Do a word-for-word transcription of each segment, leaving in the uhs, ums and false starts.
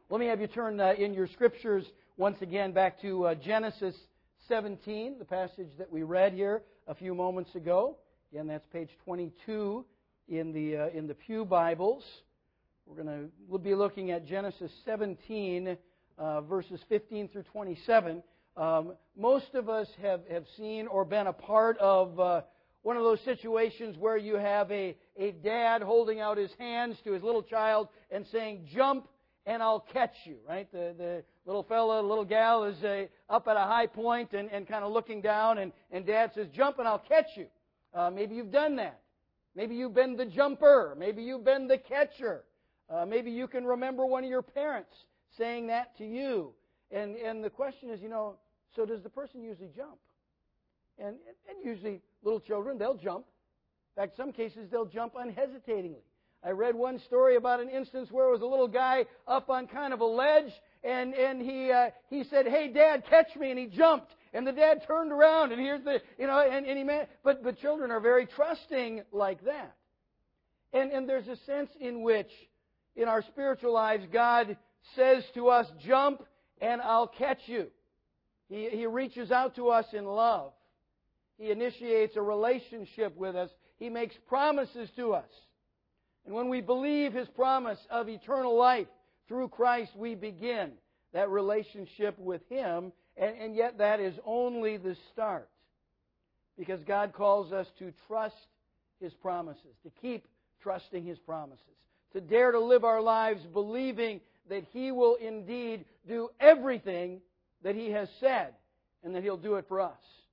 Let me have you turn uh, in your scriptures once again back to uh, Genesis seventeen, the passage that we read here a few moments ago. Again, that's page twenty-two in the uh, in the Pew Bibles. We're going to we'll be looking at Genesis seventeen, uh, verses fifteen through twenty-seven. Um, most of us have, have seen or been a part of uh, one of those situations where you have a, a dad holding out his hands to his little child and saying, "Jump and I'll catch you," right? The, the little fella, little gal is uh, up at a high point and, and kind of looking down, and, and dad says, "Jump and I'll catch you." Uh, maybe you've done that. Maybe you've been the jumper. Maybe you've been the catcher. Uh, maybe you can remember one of your parents saying that to you. And, and the question is, you know, so does the person usually jump? And, and usually little children, they'll jump. In fact, some cases they'll jump unhesitatingly. I read one story about an instance where it was a little guy up on kind of a ledge, and, and he uh, he said, "Hey, Dad, catch me," and he jumped. And the dad turned around, and here's the, you know, and, and he meant, but, but children are very trusting like that. And, and there's a sense in which, in our spiritual lives, God says to us, "Jump and I'll catch you." He, he reaches out to us in love. He initiates a relationship with us. He makes promises to us. And when we believe His promise of eternal life through Christ, we begin that relationship with Him. And, and yet that is only the start. Because God calls us to trust His promises, to keep trusting His promises, to dare to live our lives believing that He will indeed do everything that He has said, and that He'll do it for us.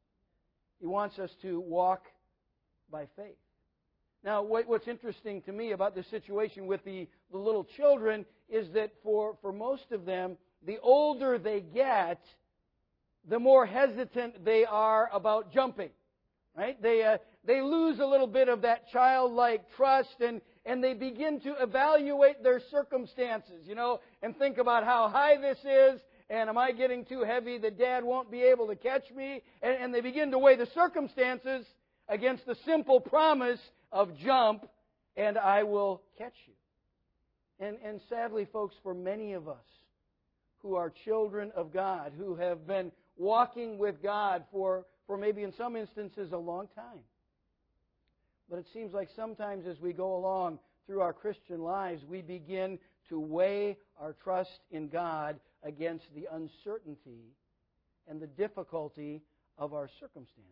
He wants us to walk by faith. Now, what's interesting to me about this situation with the, the little children is that for, for most of them, the older they get, the more hesitant they are about jumping. Right? They uh, they lose a little bit of that childlike trust, and, and they begin to evaluate their circumstances, you know, and think about how high this is, and am I getting too heavy that Dad won't be able to catch me? And, and they begin to weigh the circumstances against the simple promise of jump, and I will catch you. And, and sadly, folks, for many of us who are children of God, who have been walking with God for, for maybe in some instances a long time. But it seems like sometimes as we go along through our Christian lives, we begin to weigh our trust in God against the uncertainty and the difficulty of our circumstances.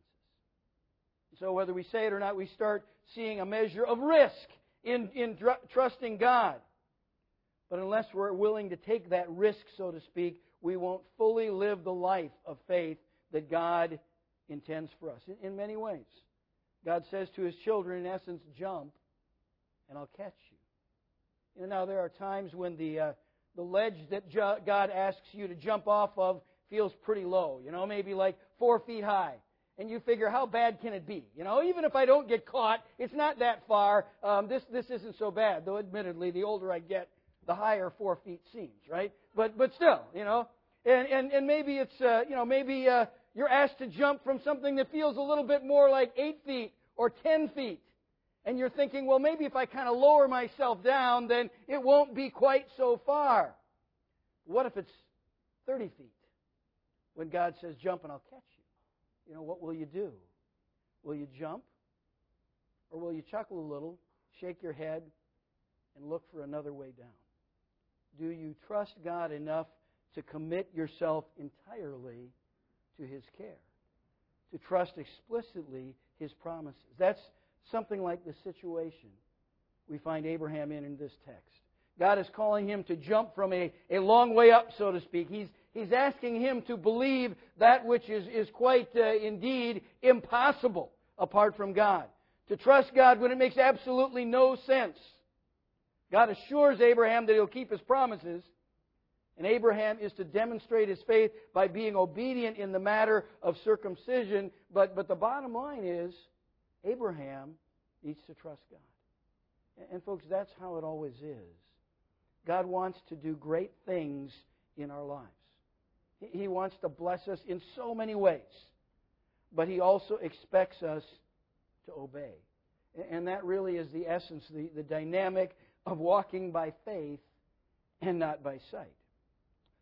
So whether we say it or not, we start seeing a measure of risk in, in tr- trusting God. But unless we're willing to take that risk, so to speak, we won't fully live the life of faith that God intends for us in, in many ways. God says to His children, in essence, "Jump, and I'll catch you." You know, now there are times when the uh, the ledge that jo- God asks you to jump off of feels pretty low. You know, maybe like four feet high. And you figure, how bad can it be? You know, even if I don't get caught, it's not that far. Um, this this isn't so bad. Though, admittedly, the older I get, the higher four feet seems, right? But but still, you know, and and, and maybe it's uh, you know maybe uh, you're asked to jump from something that feels a little bit more like eight feet or ten feet, and you're thinking, well, maybe if I kind of lower myself down, then it won't be quite so far. What if it's thirty feet? When God says, "Jump and I'll catch you," you know, what will you do? Will you jump, or will you chuckle a little, shake your head, and look for another way down? Do you trust God enough to commit yourself entirely to His care? To trust explicitly His promises? That's something like the situation we find Abraham in in this text. God is calling him to jump from a, a long way up, so to speak. He's, he's asking him to believe that which is, is quite uh, indeed impossible apart from God. To trust God when it makes absolutely no sense. God assures Abraham that He'll keep His promises. And Abraham is to demonstrate his faith by being obedient in the matter of circumcision. But, but the bottom line is, Abraham needs to trust God. And folks, that's how it always is. God wants to do great things in our lives. He wants to bless us in so many ways. But He also expects us to obey. And that really is the essence, the, the dynamic of walking by faith and not by sight.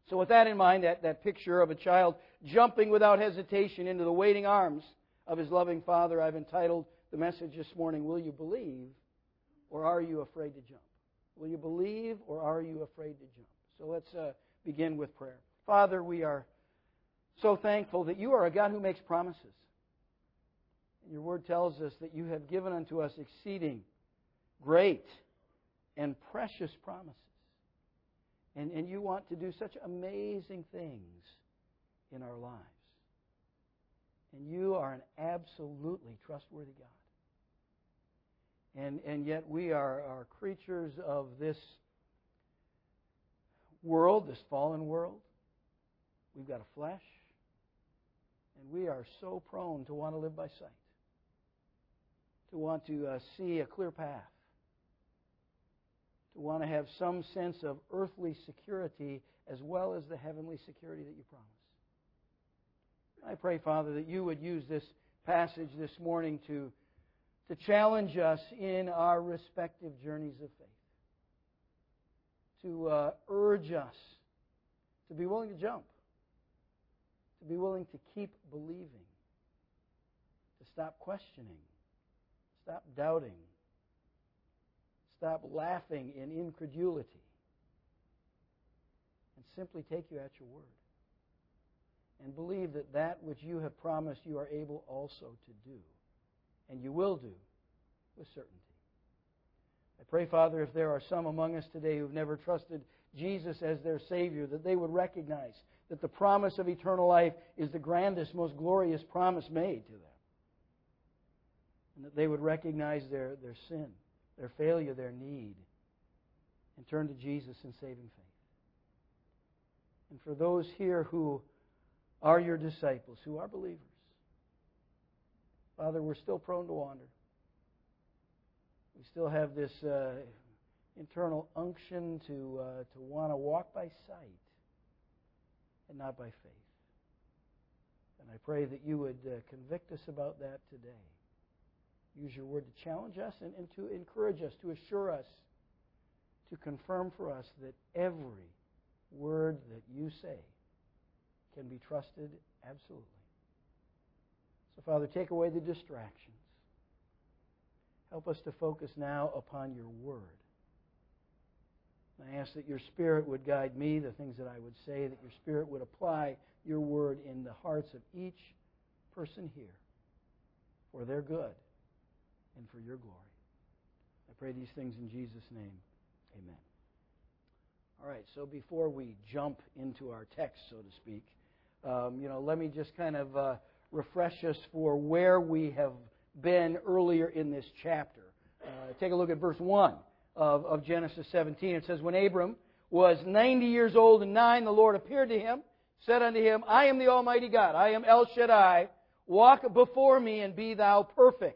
So with that in mind, that, that picture of a child jumping without hesitation into the waiting arms of his loving Father, I've entitled the message this morning, Will You Believe or Are You Afraid to Jump? Will you believe or are you afraid to jump? So let's uh, begin with prayer. Father, we are so thankful that you are a God who makes promises. And your word tells us that you have given unto us exceeding great and precious promises. And, and you want to do such amazing things in our lives. And you are an absolutely trustworthy God. And, and yet we are, are creatures of this world, this fallen world. We've got a flesh. And we are so prone to want to live by sight. To want to uh, see a clear path. To want to have some sense of earthly security as well as the heavenly security that you promise. I pray, Father, that you would use this passage this morning to, to challenge us in our respective journeys of faith. To uh, urge us to be willing to jump. To be willing to keep believing. To stop questioning. Stop doubting. Stop laughing in incredulity. And simply take you at your word. And believe that that which you have promised you are able also to do. And you will do with certainty. I pray, Father, if there are some among us today who have never trusted Jesus as their Savior, that they would recognize that the promise of eternal life is the grandest, most glorious promise made to them. And that they would recognize their, their sin, their failure, their need, and turn to Jesus in saving faith. And for those here who are your disciples, who are believers, Father, we're still prone to wander. We still have this uh, internal unction to uh, to want to walk by sight and not by faith. And I pray that you would uh, convict us about that today. Use your word to challenge us and, and to encourage us, to assure us, to confirm for us that every word that you say can be trusted absolutely. So, Father, take away the distractions. Help us to focus now upon your word. I ask that your Spirit would guide me, the things that I would say, that your Spirit would apply your word in the hearts of each person here for their good and for your glory. I pray these things in Jesus' name. Amen. All right, so before we jump into our text, so to speak, um, you know, let me just kind of uh, refresh us for where we have been earlier in this chapter. Uh, take a look at verse one of, of Genesis seventeen. It says, When Abram was ninety years old and nine, the Lord appeared to him, said unto him, I am the Almighty God, I am El Shaddai, walk before me and be thou perfect.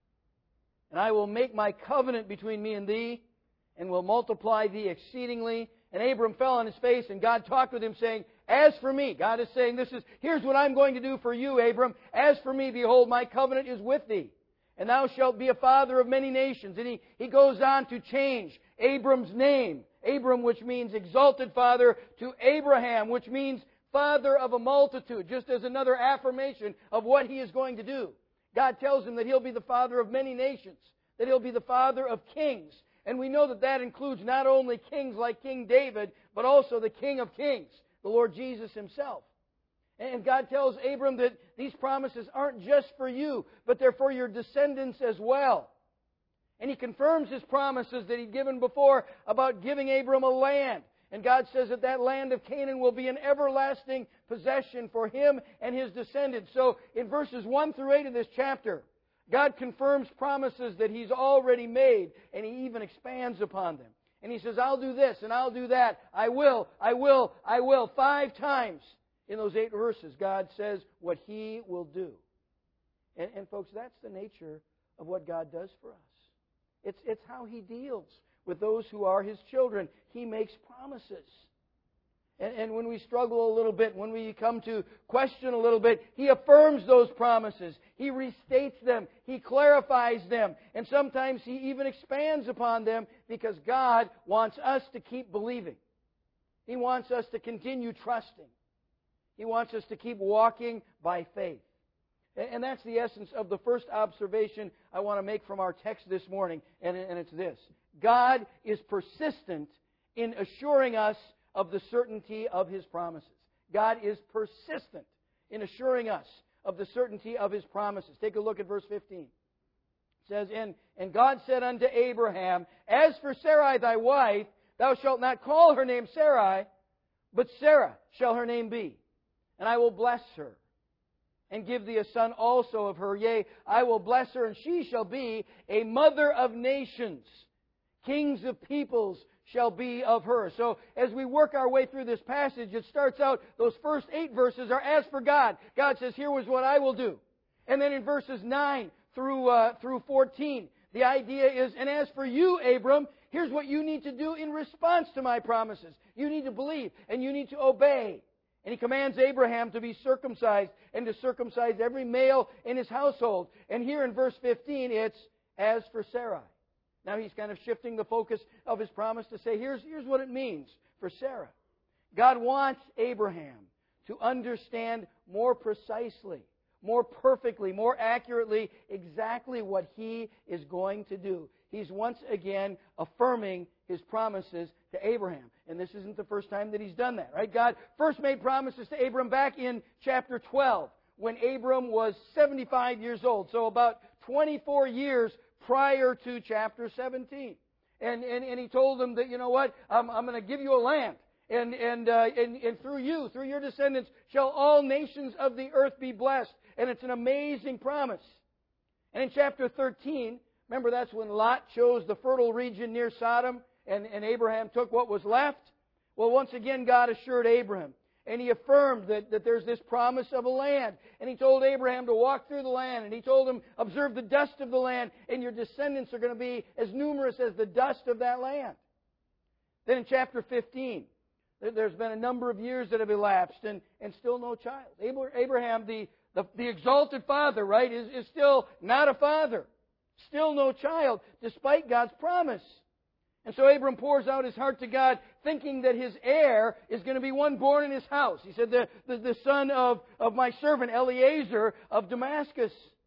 And I will make my covenant between me and thee, and will multiply thee exceedingly. And Abram fell on his face, and God talked with him, saying, As for me, God is saying, this is, here's what I'm going to do for you, Abram. As for me, behold, my covenant is with thee. And thou shalt be a father of many nations. And he, he goes on to change Abram's name. Abram, which means exalted father, to Abraham, which means father of a multitude, just as another affirmation of what he is going to do. God tells him that he'll be the father of many nations, that he'll be the father of kings. And we know that that includes not only kings like King David, but also the King of Kings, the Lord Jesus Himself. And God tells Abram that these promises aren't just for you, but they're for your descendants as well. And He confirms His promises that He'd given before about giving Abram a land. And God says that that land of Canaan will be an everlasting possession for him and his descendants. So in verses one through eight of this chapter, God confirms promises that He's already made, and He even expands upon them. And He says, I'll do this, and I'll do that. I will, I will, I will. Five times in those eight verses, God says what He will do. And, and folks, that's the nature of what God does for us. It's, it's how He deals with those who are His children. He makes promises. And, and when we struggle a little bit, when we come to question a little bit, He affirms those promises. He restates them. He clarifies them. And sometimes He even expands upon them because God wants us to keep believing. He wants us to continue trusting. He wants us to keep walking by faith. And that's the essence of the first observation I want to make from our text this morning, and it's this. God is persistent in assuring us of the certainty of His promises. God is persistent in assuring us of the certainty of His promises. Take a look at verse fifteen. It says, And, and God said unto Abraham, As for Sarai thy wife, thou shalt not call her name Sarai, but Sarah shall her name be. And I will bless her, and give thee a son also of her. Yea, I will bless her, and she shall be a mother of nations. Kings of peoples shall be of her. So as we work our way through this passage, it starts out, those first eight verses are as for God. God says, here was what I will do. And then in verses nine through, uh, through fourteen, the idea is, and as for you, Abram, here's what you need to do in response to my promises. You need to believe, and you need to obey. And He commands Abraham to be circumcised and to circumcise every male in his household. And here in verse fifteen, it's as for Sarai. Now He's kind of shifting the focus of His promise to say, here's, here's what it means for Sarah. God wants Abraham to understand more precisely, more perfectly, more accurately exactly what he is going to do. He's once again affirming His promises to Abraham. And this isn't the first time that He's done that, right? God first made promises to Abram back in chapter twelve when Abram was seventy-five years old. So about twenty-four years prior to chapter seventeen. And, and, and He told him that, you know what, I'm, I'm going to give you a land. And, and, uh, and, and through you, through your descendants, shall all nations of the earth be blessed. And it's an amazing promise. And in chapter thirteen, remember that's when Lot chose the fertile region near Sodom, and, and Abraham took what was left? Well, once again, God assured Abraham. And He affirmed that, that there's this promise of a land. And He told Abraham to walk through the land. And He told him, observe the dust of the land, and your descendants are going to be as numerous as the dust of that land. Then in chapter fifteen, there's been a number of years that have elapsed, and, and still no child. Abraham, the, the, the exalted father, right, is, is still not a father. Still no child, despite God's promise. And so Abram pours out his heart to God, thinking that his heir is going to be one born in his house. He said, the, the, the son of, of my servant Eliezer of Damascus.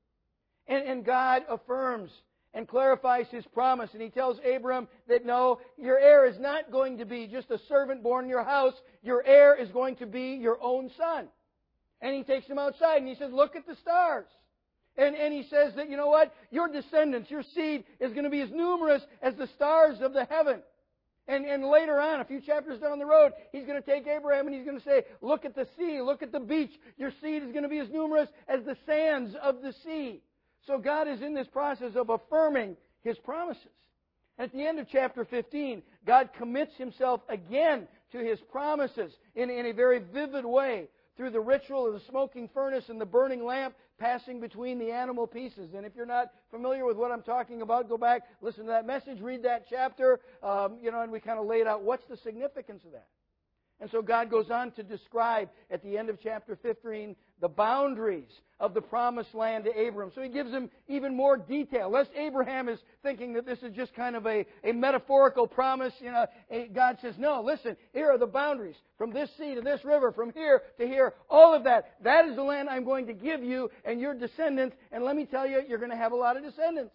And, and God affirms and clarifies His promise. And He tells Abram that no, your heir is not going to be just a servant born in your house. Your heir is going to be your own son. And He takes him outside and He says, look at the stars. And, and He says that, you know what? Your descendants, your seed is going to be as numerous as the stars of the heaven. And, and later on, a few chapters down the road, He's going to take Abraham and He's going to say, look at the sea, look at the beach. Your seed is going to be as numerous as the sands of the sea. So God is in this process of affirming His promises. At the end of chapter fifteen, God commits Himself again to His promises in, in a very vivid way through the ritual of the smoking furnace and the burning lamp passing between the animal pieces. And if you're not familiar with what I'm talking about, go back, listen to that message, read that chapter, um, you know, and we kind of laid out what's the significance of that. And so God goes on to describe at the end of chapter fifteen the boundaries of the promised land to Abram. So He gives him even more detail. Lest Abraham is thinking that this is just kind of a, a metaphorical promise. You know, God says, no, listen, here are the boundaries. From this sea to this river, from here to here, all of that. That is the land I'm going to give you and your descendants. And let me tell you, you're going to have a lot of descendants.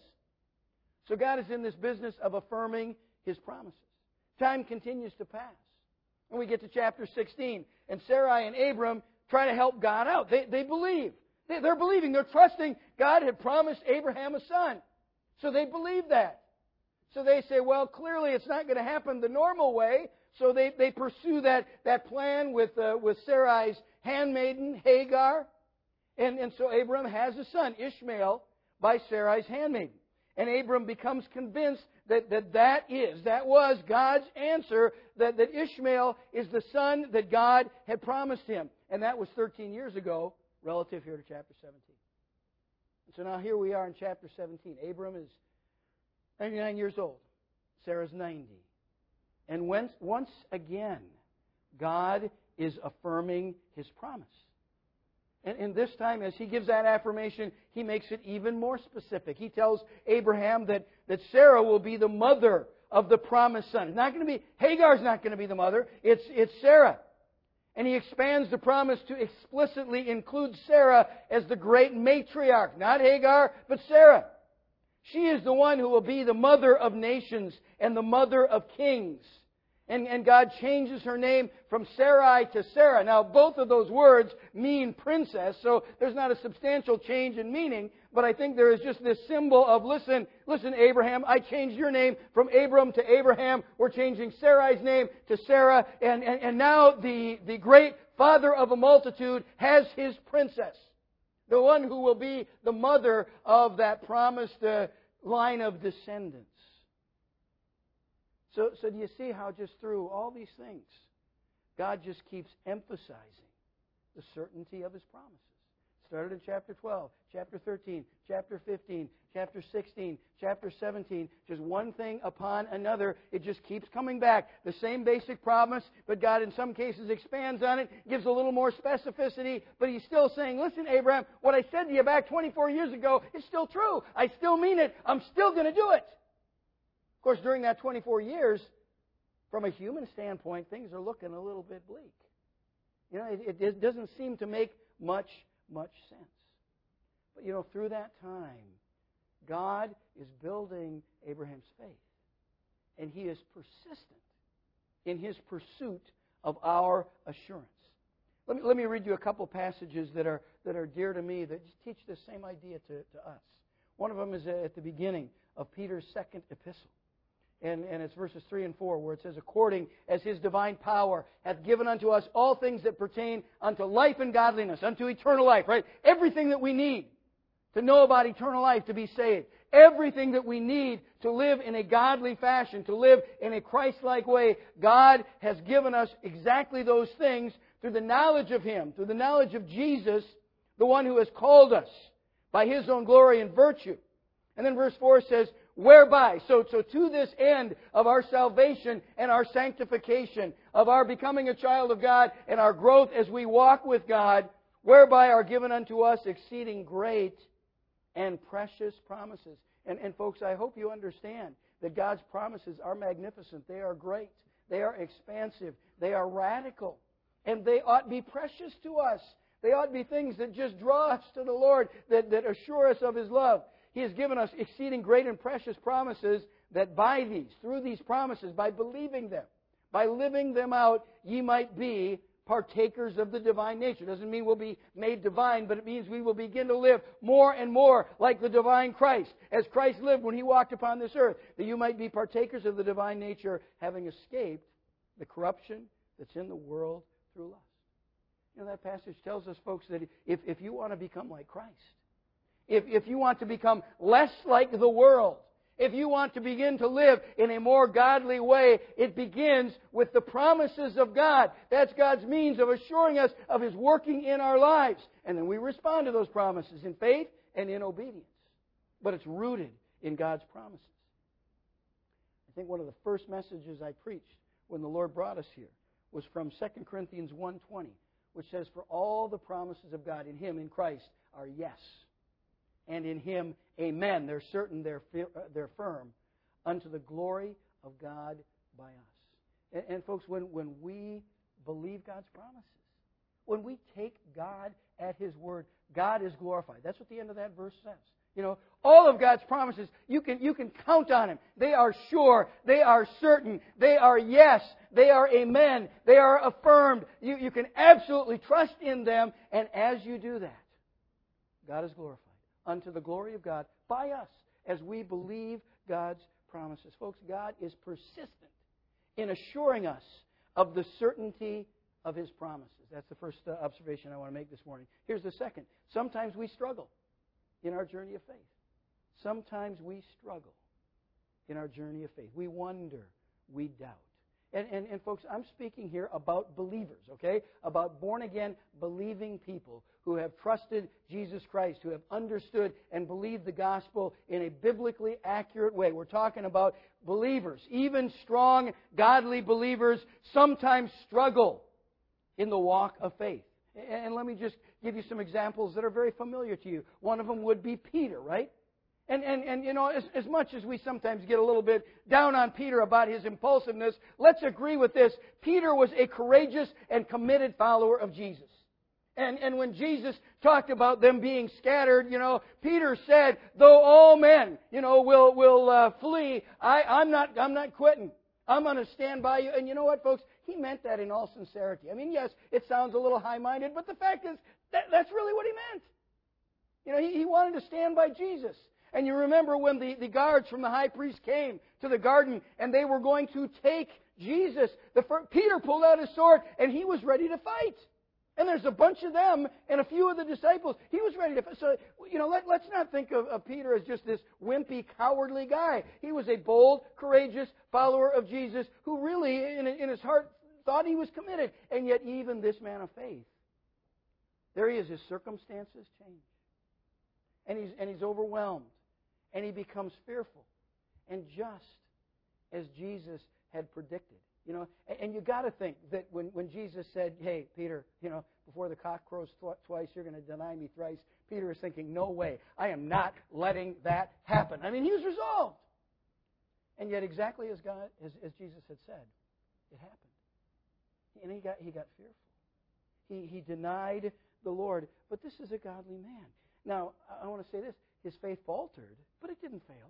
So God is in this business of affirming His promises. Time continues to pass. And we get to chapter sixteen. And Sarai and Abram try to help God out. They, they believe. They, they're believing. They're trusting God had promised Abraham a son. So they believe that. So they say, well, clearly it's not going to happen the normal way. So they, they pursue that, that plan with, uh, with Sarai's handmaiden, Hagar. And, and so Abram has a son, Ishmael, by Sarai's handmaiden. And Abram becomes convinced that that, that is, that was God's answer, that, that Ishmael is the son that God had promised him. And that was thirteen years ago, relative here to chapter seventeen. And so now here we are in chapter seventeen. Abram is ninety-nine years old. Sarah's ninety. And once, once again, God is affirming His promise. And, and this time, as He gives that affirmation, He makes it even more specific. He tells Abraham that, that Sarah will be the mother of the promised son. It's not going to be, Hagar's not going to be the mother. It's, it's Sarah. And he expands the promise to explicitly include Sarah as the great matriarch. Not Hagar, but Sarah. She is the one who will be the mother of nations and the mother of kings. And, and God changes her name from Sarai to Sarah. Now, both of those words mean princess, so there's not a substantial change in meaning, but I think there is just this symbol of, listen, listen, Abraham, I changed your name from Abram to Abraham. We're changing Sarai's name to Sarah, and, and, and now the, the great father of a multitude has his princess, the one who will be the mother of that promised uh, line of descendants. So, so do you see how just through all these things, God just keeps emphasizing the certainty of His promises? Started in chapter twelve, chapter thirteen, chapter fifteen, chapter sixteen, chapter seventeen. Just one thing upon another. It just keeps coming back. The same basic promise, but God in some cases expands on it, gives a little more specificity, but He's still saying, listen, Abraham, what I said to you back twenty-four years ago is still true. I still mean it. I'm still going to do it. Of course, during that twenty-four years, from a human standpoint, things are looking a little bit bleak. You know, it, it doesn't seem to make much, much sense. But, you know, through that time, God is building Abraham's faith. And He is persistent in His pursuit of our assurance. Let me, let me read you a couple passages that are, that are dear to me that just teach this same idea to, to us. One of them is at the beginning of Peter's second epistle. And, and it's verses three and four where it says, according as His divine power hath given unto us all things that pertain unto life and godliness, unto eternal life, right? Everything that we need to know about eternal life, to be saved. Everything that we need to live in a godly fashion, to live in a Christ-like way, God has given us exactly those things through the knowledge of Him, through the knowledge of Jesus, the one who has called us by His own glory and virtue. And then verse four says, whereby, so, so to this end of our salvation and our sanctification, of our becoming a child of God and our growth as we walk with God, whereby are given unto us exceeding great and precious promises. And, and folks, I hope you understand that God's promises are magnificent. They are great. They are expansive. They are radical. And they ought to be precious to us. They ought to be things that just draw us to the Lord, that, that assure us of His love. He has given us exceeding great and precious promises that by these, through these promises, by believing them, by living them out, ye might be partakers of the divine nature. Doesn't mean we'll be made divine, but it means we will begin to live more and more like the divine Christ, as Christ lived when He walked upon this earth, that you might be partakers of the divine nature, having escaped the corruption that's in the world through lust. You know, that passage tells us, folks, that if, if you want to become like Christ, If, if you want to become less like the world, if you want to begin to live in a more godly way, it begins with the promises of God. That's God's means of assuring us of His working in our lives. And then we respond to those promises in faith and in obedience. But it's rooted in God's promises. I think one of the first messages I preached when the Lord brought us here was from Second Corinthians one twenty, which says, for all the promises of God in Him, in Christ, are yes. And in Him, amen. They're certain, they're, they're firm, unto the glory of God by us. And, and folks, when, when we believe God's promises, when we take God at His word, God is glorified. That's what the end of that verse says. You know, all of God's promises, you can, you can count on Him. They are sure. They are certain. They are yes. They are amen. They are affirmed. You, you can absolutely trust in them. And as you do that, God is glorified unto the glory of God by us as we believe God's promises. Folks, God is persistent in assuring us of the certainty of His promises. That's the first uh, observation I want to make this morning. Here's the second. Sometimes we struggle in our journey of faith. Sometimes we struggle in our journey of faith. We wonder. We doubt. And, and, and folks, I'm speaking here about believers, okay? About born-again, believing people who have trusted Jesus Christ, who have understood and believed the gospel in a biblically accurate way. We're talking about believers. Even strong, godly believers sometimes struggle in the walk of faith. And let me just give you some examples that are very familiar to you. One of them would be Peter, right? And, and, and you know, as, as much as we sometimes get a little bit down on Peter about his impulsiveness, let's agree with this. Peter was a courageous and committed follower of Jesus. And, and when Jesus talked about them being scattered, you know, Peter said, though all men, you know, will, will uh, flee, I, I'm not, I'm not quitting. I'm going to stand by you. And you know what, folks? He meant that in all sincerity. I mean, yes, it sounds a little high-minded, but the fact is, that, that's really what he meant. You know, he, he wanted to stand by Jesus. And you remember when the, the guards from the high priest came to the garden and they were going to take Jesus, the first, Peter pulled out his sword and he was ready to fight. And there's a bunch of them and a few of the disciples. He was ready to fight. So, you know, let, let's not think of, of Peter as just this wimpy, cowardly guy. He was a bold, courageous follower of Jesus who really, in, in his heart, thought he was committed. And yet even this man of faith, there he is, his circumstances change. And he's, and he's overwhelmed. And he becomes fearful. And just as Jesus had predicted. You know, and, and you got to think that when, when Jesus said, hey, Peter, you know, before the cock crows tw- twice, you're going to deny me thrice. Peter is thinking, no way. I am not letting that happen. I mean, he was resolved. And yet exactly as God, as, as Jesus had said, it happened. And he got, he got fearful. He, he denied the Lord. But this is a godly man. Now, I want to say this. His faith faltered, but it didn't fail.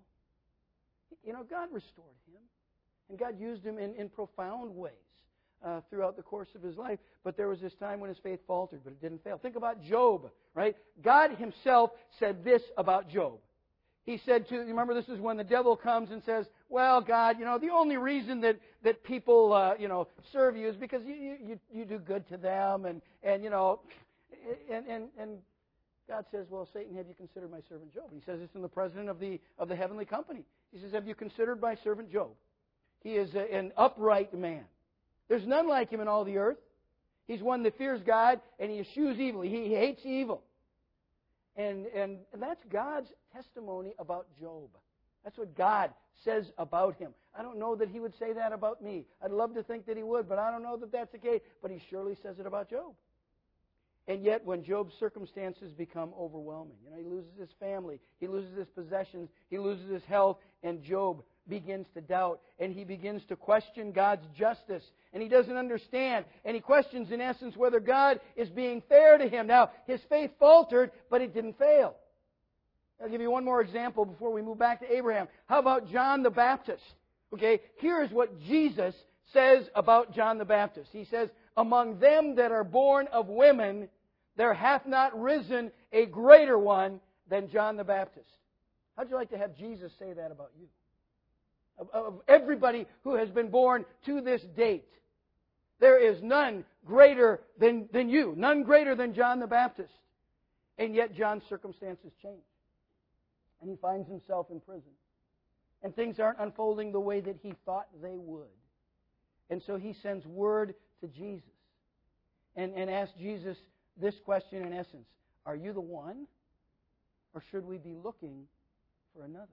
You know, God restored him. And God used him in, in profound ways uh, throughout the course of his life. But there was this time when his faith faltered, but it didn't fail. Think about Job, right? God himself said this about Job. He said to, you remember this is when the devil comes and says, well, God, you know, the only reason that, that people, uh, you know, serve you is because you, you, you do good to them. And, and you know, and, and, and God says, well, Satan, have you considered my servant Job? And he says this in the president of the, of the heavenly company. He says, have you considered my servant Job? He is a, an upright man. There's none like him in all the earth. He's one that fears God and he eschews evil. He, he hates evil. And, and, and that's God's testimony about Job. That's what God says about him. I don't know that he would say that about me. I'd love to think that he would, but I don't know that that's the case. But he surely says it about Job. And yet, when Job's circumstances become overwhelming, you know, he loses his family, he loses his possessions, he loses his health, and Job begins to doubt, and he begins to question God's justice, and he doesn't understand, and he questions, in essence, whether God is being fair to him. Now, his faith faltered, but it didn't fail. I'll give you one more example before we move back to Abraham. How about John the Baptist? Okay, here's what Jesus says about John the Baptist. He says, among them that are born of women, there hath not risen a greater one than John the Baptist. How'd you like to have Jesus say that about you? Of, of everybody who has been born to this date, there is none greater than, than you, none greater than John the Baptist. And yet John's circumstances change. And he finds himself in prison. And things aren't unfolding the way that he thought they would. And so he sends word to Jesus and, and asks Jesus this question in essence. Are you the one? Or should we be looking for another?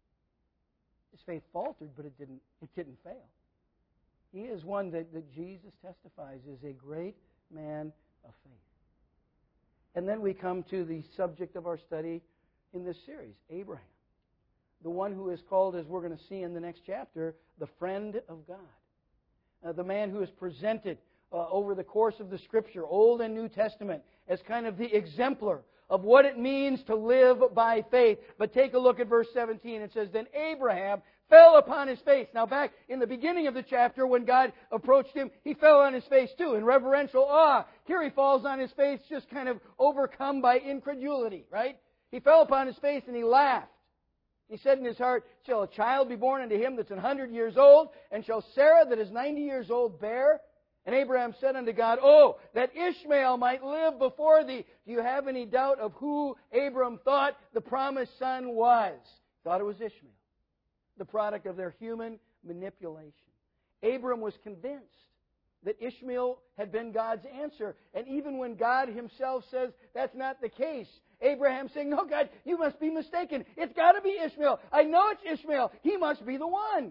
His faith faltered, but it didn't, it didn't fail. He is one that, that Jesus testifies is a great man of faith. And then we come to the subject of our study in this series, Abraham. The one who is called, as we're going to see in the next chapter, the friend of God. Uh, the man who is presented uh, over the course of the Scripture, Old and New Testament, as kind of the exemplar of what it means to live by faith. But take a look at verse seventeen. It says, then Abraham fell upon his face. Now back in the beginning of the chapter when God approached him, he fell on his face too in reverential awe. Here he falls on his face just kind of overcome by incredulity, right? He fell upon his face and he laughed. He said in his heart, shall a child be born unto him that's an hundred years old? And shall Sarah that is ninety years old bear? And Abraham said unto God, oh, that Ishmael might live before thee. Do you have any doubt of who Abram thought the promised son was? Thought it was Ishmael, the product of their human manipulation. Abram was convinced that Ishmael had been God's answer. And even when God himself says that's not the case, Abraham saying, no, God, you must be mistaken. It's got to be Ishmael. I know it's Ishmael. He must be the one.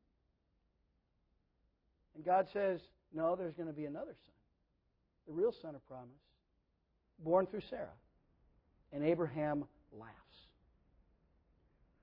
And God says, no, there's going to be another son, the real son of promise, born through Sarah. And Abraham laughs.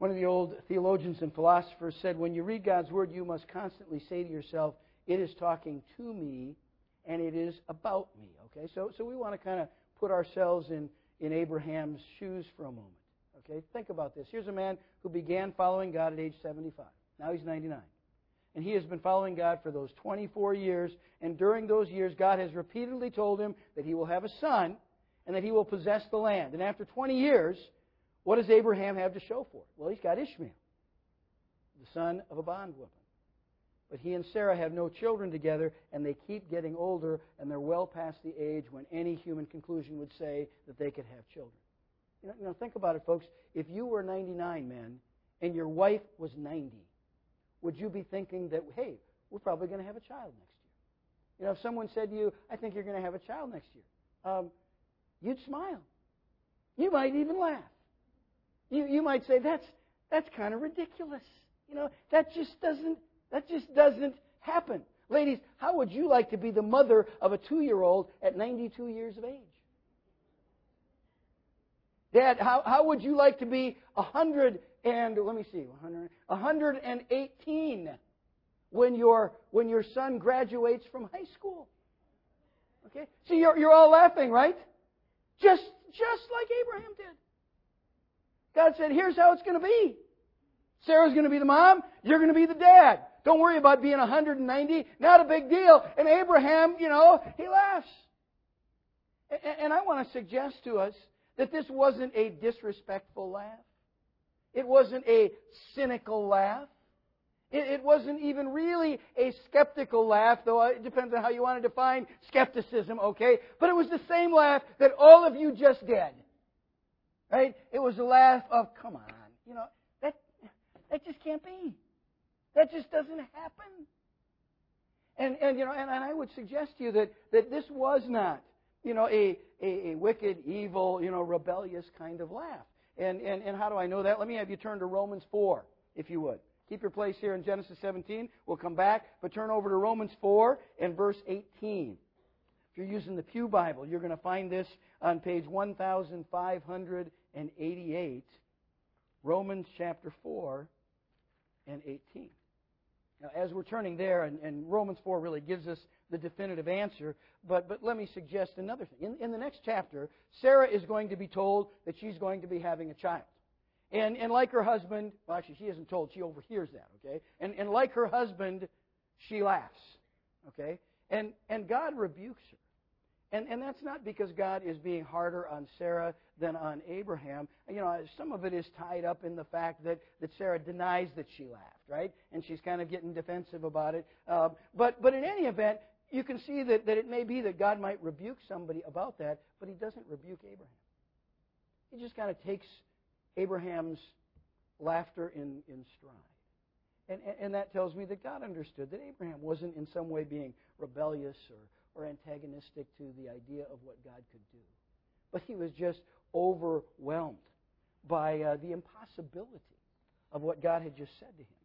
One of the old theologians and philosophers said, when you read God's Word, you must constantly say to yourself, it is talking to me and it is about me. Okay, so so we want to kind of put ourselves in, in Abraham's shoes for a moment. Okay, think about this. Here's a man who began following God at age seventy-five. Now he's ninety-nine. And he has been following God for those twenty-four years. And during those years, God has repeatedly told him that he will have a son and that he will possess the land. And after twenty years, what does Abraham have to show for it? Well, he's got Ishmael, the son of a bondwoman. But he and Sarah have no children together, and they keep getting older, and they're well past the age when any human conclusion would say that they could have children. You know, you know, think about it, folks. If you were ninety-nine, men, and your wife was ninety, would you be thinking that, hey, we're probably going to have a child next year? You know, if someone said to you, I think you're going to have a child next year, um, you'd smile. You might even laugh. You, you might say, that's, that's kind of ridiculous. You know, that just doesn't... That just doesn't happen. Ladies, how would you like to be the mother of a two-year-old at ninety-two years of age? Dad, how, how would you like to be a hundred and, let me see, one hundred eighteen when your, when your son graduates from high school? Okay? See, you're, you're all laughing, right? Just, just like Abraham did. God said, here's how it's going to be. Sarah's going to be the mom. You're going to be the dad. Don't worry about being one hundred ninety. Not a big deal. And Abraham, you know, he laughs. And I want to suggest to us that this wasn't a disrespectful laugh. It wasn't a cynical laugh. It wasn't even really a skeptical laugh, though it depends on how you want to define skepticism, okay? But it was the same laugh that all of you just did. Right? It was a laugh of, come on, you know, that that just can't be. That just doesn't happen. And and you know, and, and I would suggest to you that, that this was not, you know, a, a, a wicked, evil, you know, rebellious kind of laugh. And, and and how do I know that? Let me have you turn to Romans four, if you would. Keep your place here in Genesis seventeen. We'll come back, but turn over to Romans four and verse eighteen. If you're using the Pew Bible, you're going to find this on page one thousand five hundred eighty-eight. Romans chapter four and eighteen. Now, as we're turning there, and, and Romans four really gives us the definitive answer, but, but let me suggest another thing. In, in the next chapter, Sarah is going to be told that she's going to be having a child. And, and like her husband, well, actually, she isn't told, she overhears that, okay? And, and like her husband, she laughs, okay? And, and God rebukes her. And, and that's not because God is being harder on Sarah than on Abraham. You know, some of it is tied up in the fact that, that Sarah denies that she laughed, right? And she's kind of getting defensive about it. Uh, but, but in any event, you can see that, that it may be that God might rebuke somebody about that, but He doesn't rebuke Abraham. He just kind of takes Abraham's laughter in, in stride. And, and, and that tells me that God understood that Abraham wasn't in some way being rebellious or or antagonistic to the idea of what God could do. But he was just overwhelmed by uh, the impossibility of what God had just said to him.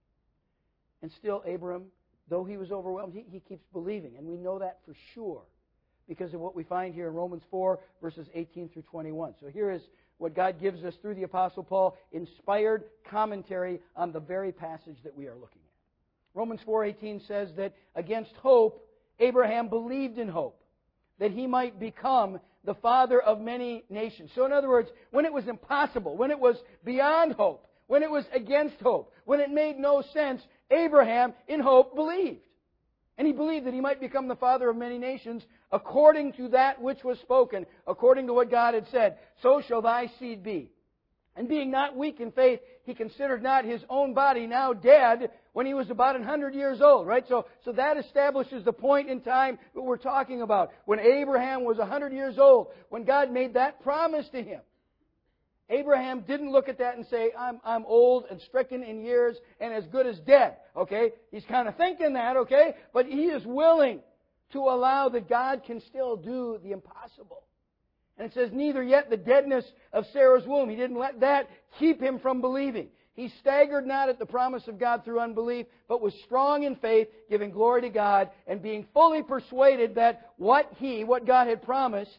And still, Abram, though he was overwhelmed, he, he keeps believing. And we know that for sure because of what we find here in Romans four, verses eighteen through twenty-one. So here is what God gives us through the Apostle Paul, inspired commentary on the very passage that we are looking at. Romans four eighteen says that against hope, Abraham believed in hope, that he might become the father of many nations. So in other words, when it was impossible, when it was beyond hope, when it was against hope, when it made no sense, Abraham, in hope, believed. And he believed that he might become the father of many nations according to that which was spoken, according to what God had said. So shall thy seed be. And being not weak in faith, he considered not his own body now dead when he was about one hundred years old, right? So, so that establishes the point in time that we're talking about. When Abraham was one hundred years old, when God made that promise to him. Abraham didn't look at that and say, I'm, I'm old and stricken in years and as good as dead, okay? He's kind of thinking that, okay? But he is willing to allow that God can still do the impossible. And it says, neither yet the deadness of Sarah's womb. He didn't let that keep him from believing. He staggered not at the promise of God through unbelief, but was strong in faith, giving glory to God, and being fully persuaded that what he, what God had promised,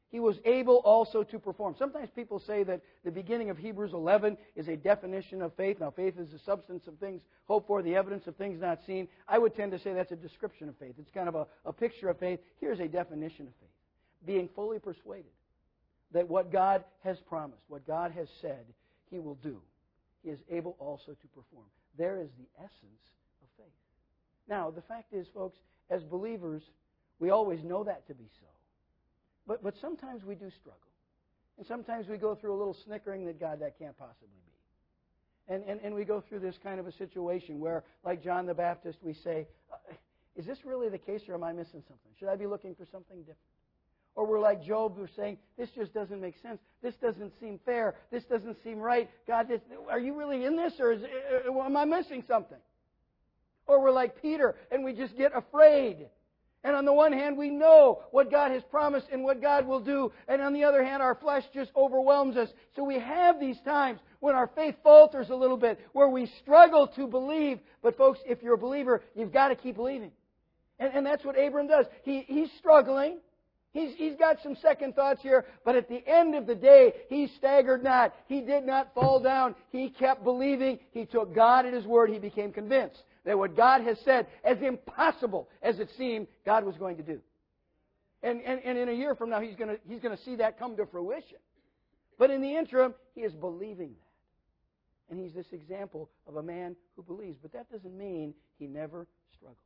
He was able also to perform. Sometimes people say that the beginning of Hebrews eleven is a definition of faith. Now, faith is the substance of things hoped for, the evidence of things not seen. I would tend to say that's a description of faith. It's kind of a, a picture of faith. Here's a definition of faith. Being fully persuaded that what God has promised, what God has said, He will do. He is able also to perform. There is the essence of faith. Now, the fact is, folks, as believers, we always know that to be so. But but sometimes we do struggle. And sometimes we go through a little snickering that, God, that can't possibly be. And, and, and we go through this kind of a situation where, like John the Baptist, we say, uh, is this really the case, or am I missing something? Should I be looking for something different? Or we're like Job, we're saying, this just doesn't make sense. This doesn't seem fair. This doesn't seem right. God, this, are you really in this, or is, uh, am I missing something? Or we're like Peter, and we just get afraid. And on the one hand, we know what God has promised and what God will do. And on the other hand, our flesh just overwhelms us. So we have these times when our faith falters a little bit, where we struggle to believe. But folks, if you're a believer, you've got to keep believing. And, and that's what Abram does. He, he's struggling. He's, he's got some second thoughts here. But at the end of the day, he staggered not. He did not fall down. He kept believing. He took God at His word. He became convinced that what God has said, as impossible as it seemed, God was going to do. And, and, and in a year from now, he's going to, he's going to see that come to fruition. But in the interim, he is believing that. And he's this example of a man who believes. But that doesn't mean he never struggles.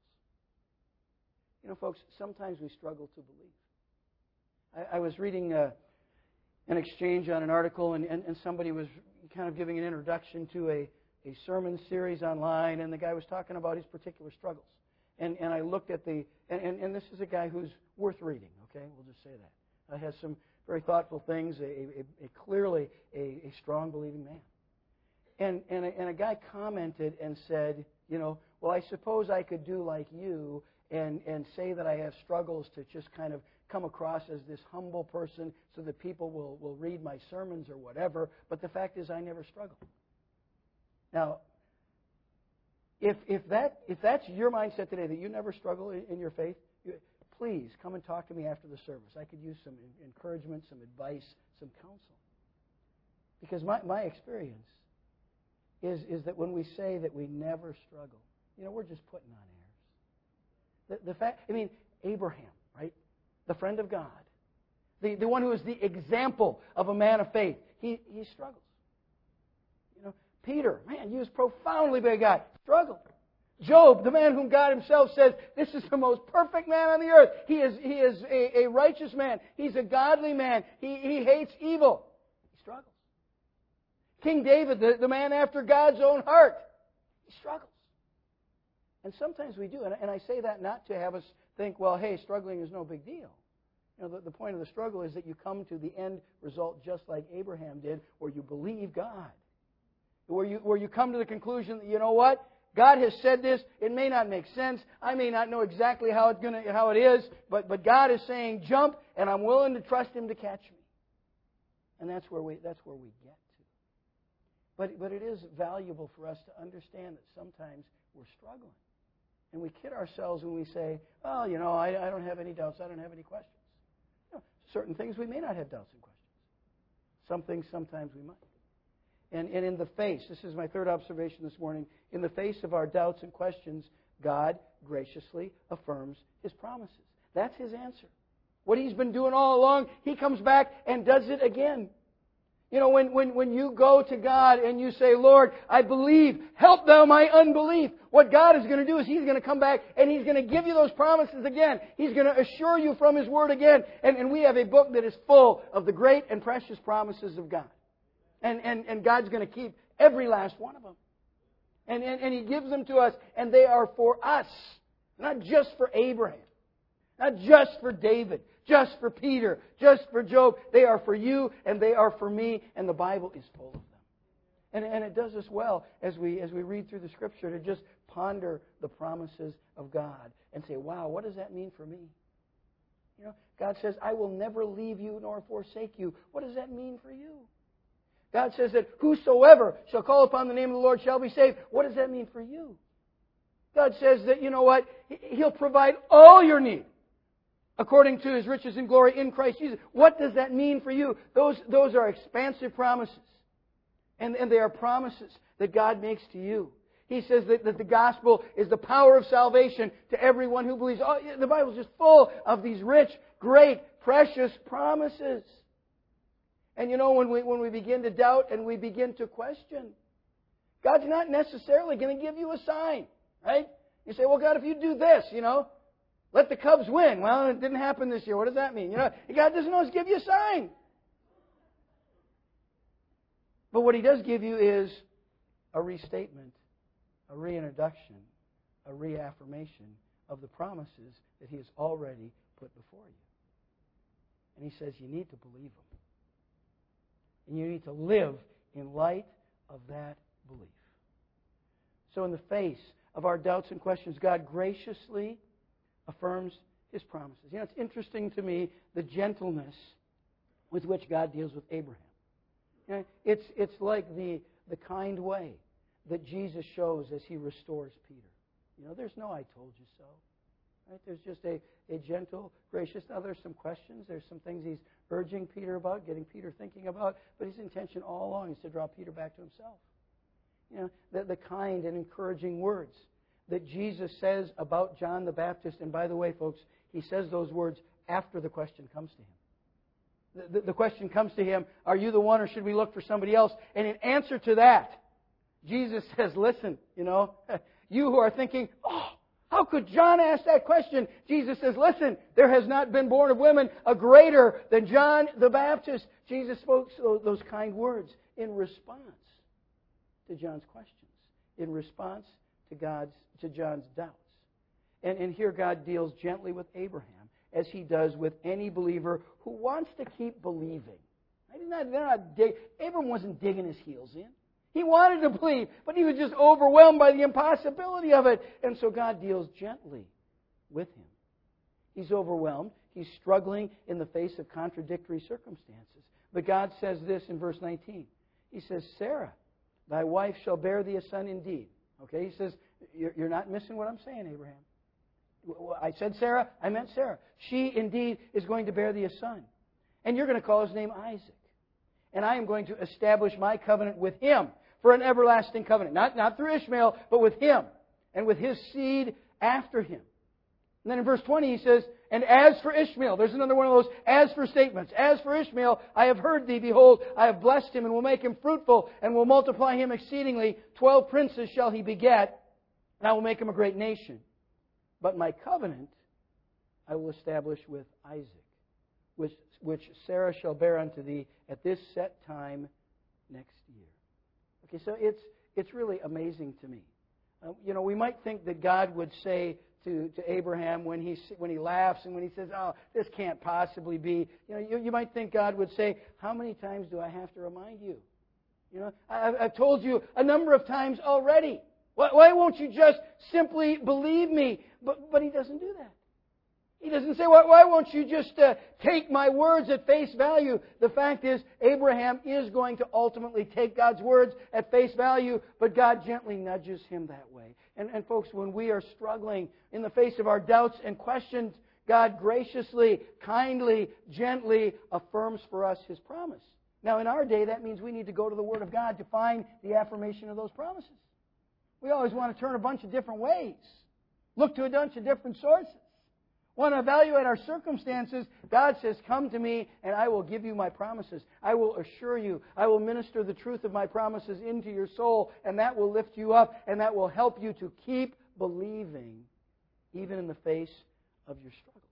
You know, folks, sometimes we struggle to believe. I, I was reading uh, an exchange on an article, and, and, and somebody was kind of giving an introduction to a a sermon series online, and the guy was talking about his particular struggles. And and I looked at the, and, and, and this is a guy who's worth reading, okay? We'll just say that. Uh, has some very thoughtful things, a, a, a clearly a, a strong believing man. And, and, a, and a guy commented and said, you know, well, I suppose I could do like you and, and say that I have struggles to just kind of come across as this humble person so that people will, will read my sermons or whatever, but the fact is I never struggle. Now, if if that if that's your mindset today, that you never struggle in, in your faith, you, please come and talk to me after the service. I could use some encouragement, some advice, some counsel. Because my, my experience is, is that when we say that we never struggle, you know, we're just putting on airs. The, the fact, I mean, Abraham, right? The friend of God. The, the one who is the example of a man of faith. He, he struggles. Peter, man, used profoundly by God, struggled. Job, the man whom God Himself says, this is the most perfect man on the earth. He is, he is a, a righteous man. He's a godly man. He, he hates evil. He struggles. King David, the, the man after God's own heart, he struggles. And sometimes we do. And, and I say that not to have us think, well, hey, struggling is no big deal. You know, the, the point of the struggle is that you come to the end result just like Abraham did, where you believe God. Where you, where you come to the conclusion that, you know what? God has said this. It may not make sense. I may not know exactly how it's gonna, how it is, but, but God is saying jump, and I'm willing to trust Him to catch me. And that's where we that's where we get to. But but it is valuable for us to understand that sometimes we're struggling. And we kid ourselves when we say, well, you know, I, I don't have any doubts, I don't have any questions. You know, certain things we may not have doubts and questions. Some things sometimes we might. And, and in the face, this is my third observation this morning, in the face of our doubts and questions, God graciously affirms His promises. That's His answer. What He's been doing all along, He comes back and does it again. You know, when, when, when you go to God and you say, Lord, I believe, help thou my unbelief, what God is going to do is He's going to come back and He's going to give you those promises again. He's going to assure you from His Word again. And, and we have a book that is full of the great and precious promises of God. And, and, and God's going to keep every last one of them. And, and, and He gives them to us, and they are for us, not just for Abraham, not just for David, just for Peter, just for Job. They are for you, and they are for me, and the Bible is full of them. And, and it does us well as we, as we read through the Scripture to just ponder the promises of God and say, wow, what does that mean for me? You know, God says, I will never leave you nor forsake you. What does that mean for you? God says that whosoever shall call upon the name of the Lord shall be saved. What does that mean for you? God says that, you know what, He'll provide all your need according to His riches and glory in Christ Jesus. What does that mean for you? Those, those are expansive promises. And, and they are promises that God makes to you. He says that, that the gospel is the power of salvation to everyone who believes. Oh, the Bible is just full of these rich, great, precious promises. And you know, when we, when we begin to doubt and we begin to question, God's not necessarily going to give you a sign, right? You say, well, God, if you do this, you know, let the Cubs win. Well, it didn't happen this year. What does that mean? You know, God doesn't always give you a sign. But what He does give you is a restatement, a reintroduction, a reaffirmation of the promises that He has already put before you. And He says you need to believe them. And you need to live in light of that belief. So in the face of our doubts and questions, God graciously affirms His promises. You know, it's interesting to me the gentleness with which God deals with Abraham. You know, it's, it's like the, the kind way that Jesus shows as He restores Peter. You know, there's no I told you so. Right? There's just a, a gentle, gracious. Now there's some questions. There's some things He's urging Peter about, getting Peter thinking about. But His intention all along is to draw Peter back to Himself. You know, the, the kind and encouraging words that Jesus says about John the Baptist. And by the way, folks, He says those words after the question comes to Him. The, the, the question comes to Him, are you the one or should we look for somebody else? And in answer to that, Jesus says, listen, you know, you who are thinking, oh, how could John ask that question? Jesus says, listen, there has not been born of women a greater than John the Baptist. Jesus spoke those kind words in response to John's questions, in response to God's to John's doubts. And, and here God deals gently with Abraham, as He does with any believer who wants to keep believing. He's not, they're not dig, Abraham wasn't digging his heels in. He wanted to believe, but he was just overwhelmed by the impossibility of it. And so God deals gently with him. He's overwhelmed. He's struggling in the face of contradictory circumstances. But God says this in verse nineteen. He says, Sarah, thy wife shall bear thee a son indeed. Okay, He says, you're not missing what I'm saying, Abraham. I said Sarah, I meant Sarah. She indeed is going to bear thee a son. And you're going to call his name Isaac. And I am going to establish my covenant with him for an everlasting covenant. Not, not through Ishmael, but with him and with his seed after him. And then in verse twenty he says, and as for Ishmael, there's another one of those as for statements. As for Ishmael, I have heard thee, behold, I have blessed him and will make him fruitful and will multiply him exceedingly. Twelve princes shall he beget, and I will make him a great nation. But my covenant I will establish with Isaac, which, which Sarah shall bear unto thee at this set time next year. Okay, so it's it's really amazing to me. Uh, you know, we might think that God would say to, to Abraham when he when he laughs and when he says, "Oh, this can't possibly be." You know, you, you might think God would say, "How many times do I have to remind you? You know, I, I've told you a number of times already. Why, why won't you just simply believe me?" But but He doesn't do that. He doesn't say, why, why won't you just uh, take my words at face value? The fact is, Abraham is going to ultimately take God's words at face value, but God gently nudges him that way. And, and folks, when we are struggling in the face of our doubts and questions, God graciously, kindly, gently affirms for us His promise. Now, in our day, that means we need to go to the Word of God to find the affirmation of those promises. We always want to turn a bunch of different ways, look to a bunch of different sources. Want to evaluate our circumstances, God says, come to me and I will give you my promises. I will assure you. I will minister the truth of my promises into your soul, and that will lift you up, and that will help you to keep believing even in the face of your struggles.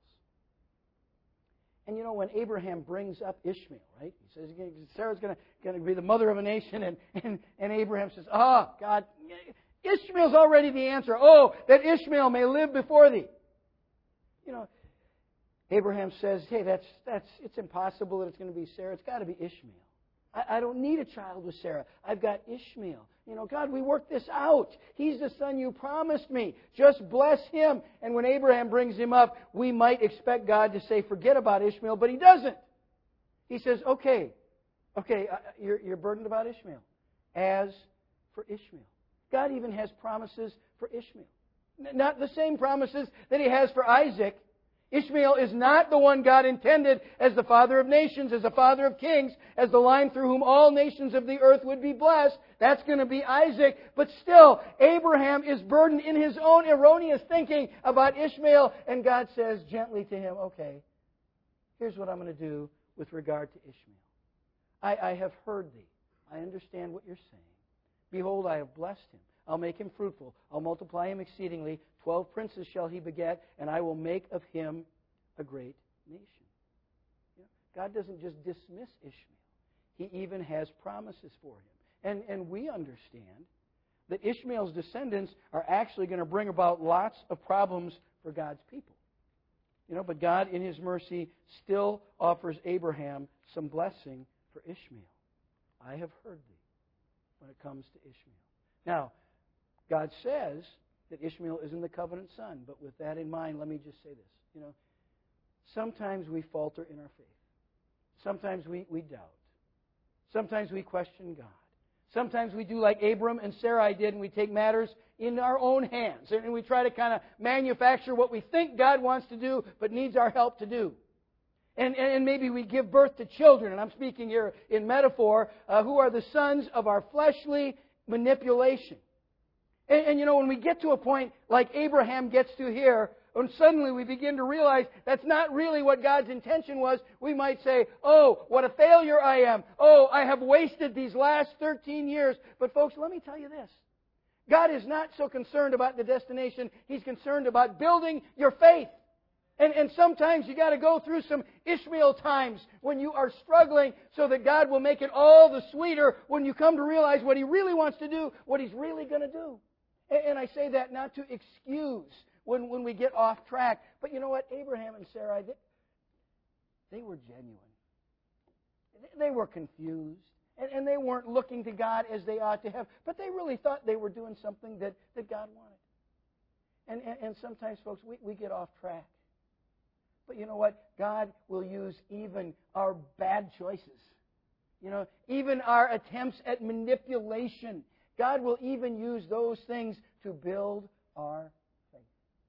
And you know, when Abraham brings up Ishmael, right? He says, Sarah's going to, going to be the mother of a nation, and, and, and Abraham says, oh, God, Ishmael's already the answer. Oh, that Ishmael may live before thee. You know, Abraham says, hey, that's that's it's impossible that it's going to be Sarah. It's got to be Ishmael. I, I don't need a child with Sarah. I've got Ishmael. You know, God, we worked this out. He's the son you promised me. Just bless him. And when Abraham brings him up, we might expect God to say, forget about Ishmael, but He doesn't. He says, okay, okay, uh, you're, you're burdened about Ishmael. As for Ishmael. God even has promises for Ishmael. Not the same promises that He has for Isaac. Ishmael is not the one God intended as the father of nations, as the father of kings, as the line through whom all nations of the earth would be blessed. That's going to be Isaac. But still, Abraham is burdened in his own erroneous thinking about Ishmael. And God says gently to him, okay, here's what I'm going to do with regard to Ishmael. I, I have heard thee. I understand what you're saying. Behold, I have blessed him. I'll make him fruitful. I'll multiply him exceedingly. Twelve princes shall he beget, and I will make of him a great nation. You know, God doesn't just dismiss Ishmael. He even has promises for him. And, and we understand that Ishmael's descendants are actually going to bring about lots of problems for God's people. You know, but God, in His mercy, still offers Abraham some blessing for Ishmael. I have heard thee when it comes to Ishmael. Now, God says that Ishmael isn't the covenant son, but with that in mind, let me just say this. You know, sometimes we falter in our faith. Sometimes we, we doubt. Sometimes we question God. Sometimes we do like Abram and Sarai did, and we take matters in our own hands. And we try to kind of manufacture what we think God wants to do, but needs our help to do. And, and maybe we give birth to children, and I'm speaking here in metaphor, uh, who are the sons of our fleshly manipulation. And, and you know, when we get to a point like Abraham gets to here, and suddenly we begin to realize that's not really what God's intention was, we might say, oh, what a failure I am. Oh, I have wasted these last thirteen years. But folks, let me tell you this. God is not so concerned about the destination. He's concerned about building your faith. And, and sometimes you got to go through some Ishmael times when you are struggling so that God will make it all the sweeter when you come to realize what He really wants to do, what He's really going to do. And, and I say that not to excuse when, when we get off track. But you know what? Abraham and Sarai, they, they were genuine. They were confused. And, and they weren't looking to God as they ought to have. But they really thought they were doing something that, that God wanted. And, and, and sometimes, folks, we, we get off track. But you know what? God will use even our bad choices. You know, even our attempts at manipulation. God will even use those things to build our faith.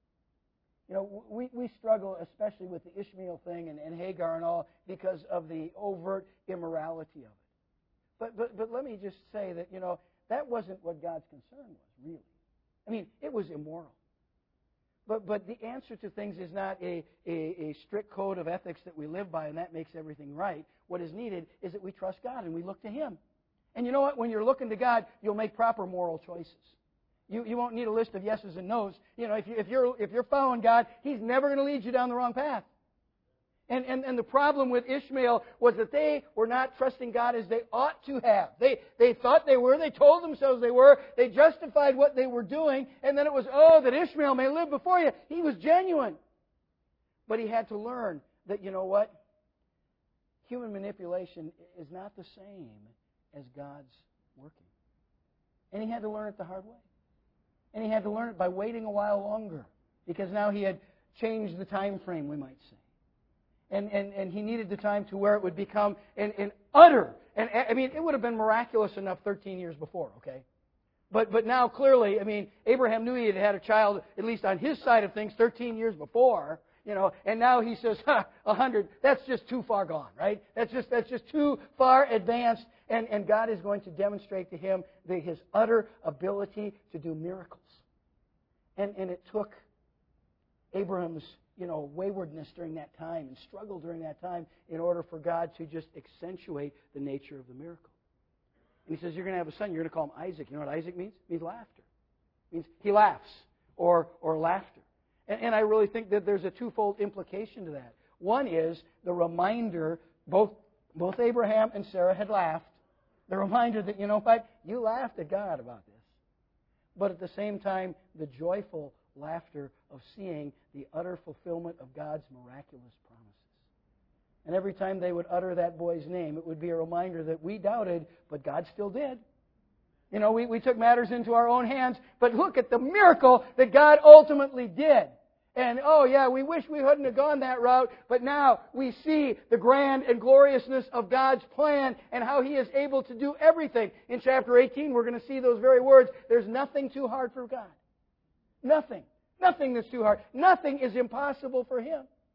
You know, we, we struggle especially with the Ishmael thing and, and Hagar and all because of the overt immorality of it. But, but, but let me just say that, you know, that wasn't what God's concern was, really. I mean, it was immoral. But, but the answer to things is not a, a, a strict code of ethics that we live by and that makes everything right. What is needed is that we trust God and we look to Him. And you know what? When you're looking to God, you'll make proper moral choices. You, you won't need a list of yeses and nos. You know, if, you, if, you're, if you're following God, He's never going to lead you down the wrong path. And, and, and the problem with Ishmael was that they were not trusting God as they ought to have. They, they thought they were. They told themselves they were. They justified what they were doing. And then it was, oh, that Ishmael may live before you. He was genuine. But he had to learn that, you know what? Human manipulation is not the same as God's working. And he had to learn it the hard way. And he had to learn it by waiting a while longer. Because now he had changed the time frame, we might say. And, and, and he needed the time to where it would become an, an utter, and I mean, it would have been miraculous enough thirteen years before, okay? But but now clearly, I mean, Abraham knew he had had a child, at least on his side of things, thirteen years before, you know, and now he says, ha, a hundred, that's just too far gone, right? That's just that's just too far advanced, and, and God is going to demonstrate to him the, his utter ability to do miracles. And and it took Abraham's you know, waywardness during that time and struggle during that time in order for God to just accentuate the nature of the miracle. And he says, you're going to have a son, you're going to call him Isaac. You know what Isaac means? It means laughter. It means he laughs or, or laughter. And, and I really think that there's a twofold implication to that. One is the reminder, both, both Abraham and Sarah had laughed, the reminder that, you know what, you laughed at God about this. But at the same time, the joyful laughter of seeing the utter fulfillment of God's miraculous promises. And every time they would utter that boy's name, it would be a reminder that we doubted, but God still did. You know, we, we took matters into our own hands, but look at the miracle that God ultimately did. And, oh yeah, we wish we hadn't have gone that route, but now we see the grand and gloriousness of God's plan and how He is able to do everything. In chapter eighteen, we're going to see those very words. There's nothing too hard for God. Nothing. Nothing that's too hard. Nothing is impossible for Him.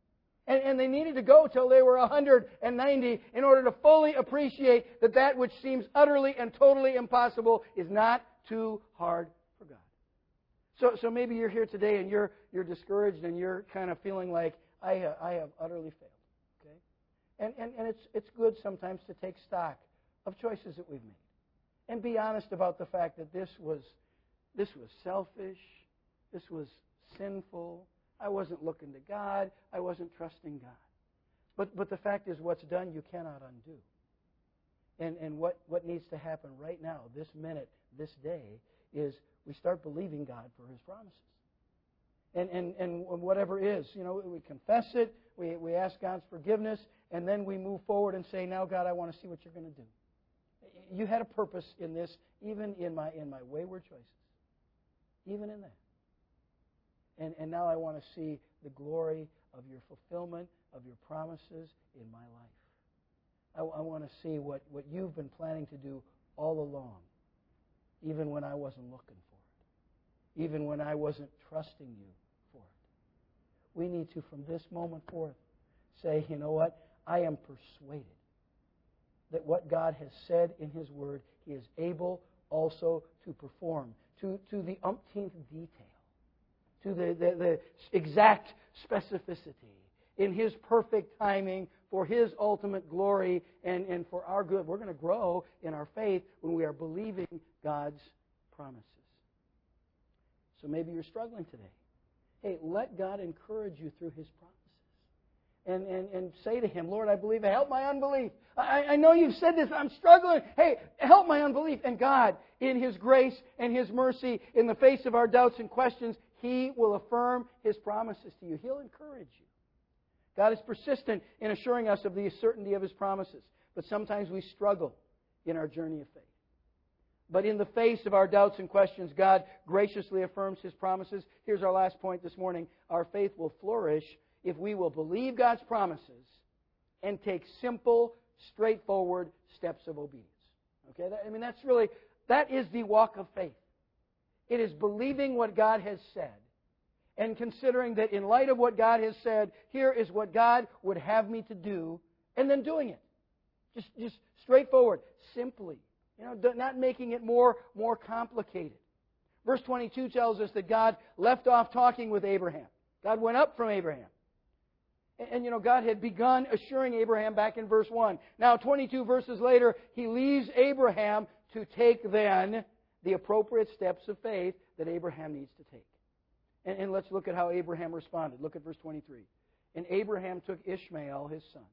And, and they needed to go till they were one hundred ninety in order to fully appreciate that that which seems utterly and totally impossible is not too hard for God. So, so maybe you're here today and you're you're discouraged and you're kind of feeling like I have, I have utterly failed. Okay, and and and it's it's good sometimes to take stock of choices that we've made and be honest about the fact that this was this was selfish, this was sinful. I wasn't looking to God. I wasn't trusting God. But but the fact is, what's done you cannot undo. And and what, what needs to happen right now, this minute, this day, is we start believing God for His promises. And and and whatever is, you know, we confess it, we we ask God's forgiveness, and then we move forward and say, now God, I want to see what you're going to do. You had a purpose in this, even in my in my wayward choices. Even in that. And, and now I want to see the glory of your fulfillment of your promises in my life. I, I want to see what, what you've been planning to do all along, even when I wasn't looking for it, even when I wasn't trusting you for it. We need to, from this moment forth, say, you know what? I am persuaded that what God has said in His Word, He is able also to perform to, to the umpteenth detail. To the, the, the exact specificity in His perfect timing for His ultimate glory and, and for our good. We're going to grow in our faith when we are believing God's promises. So maybe you're struggling today. Hey, let God encourage you through His promises. And, and, and say to Him, Lord, I believe, help my unbelief. I, I know you've said this, I'm struggling. Hey, help my unbelief. And God, in His grace and His mercy, in the face of our doubts and questions, He will affirm His promises to you. He'll encourage you. God is persistent in assuring us of the certainty of His promises. But sometimes we struggle in our journey of faith. But in the face of our doubts and questions, God graciously affirms His promises. Here's our last point this morning. Our faith will flourish if we will believe God's promises and take simple, straightforward steps of obedience. Okay? I mean, that's really, that is the walk of faith. It is believing what God has said and considering that in light of what God has said, here is what God would have me to do, and then doing it. Just, just straightforward, simply. You know, not making it more, more complicated. Verse twenty-two tells us that God left off talking with Abraham. God went up from Abraham. And, and, you know, God had begun assuring Abraham back in verse one. Now, twenty-two verses later, He leaves Abraham to take then the appropriate steps of faith that Abraham needs to take. And, and let's look at how Abraham responded. Look at verse twenty-three. And Abraham took Ishmael, his son,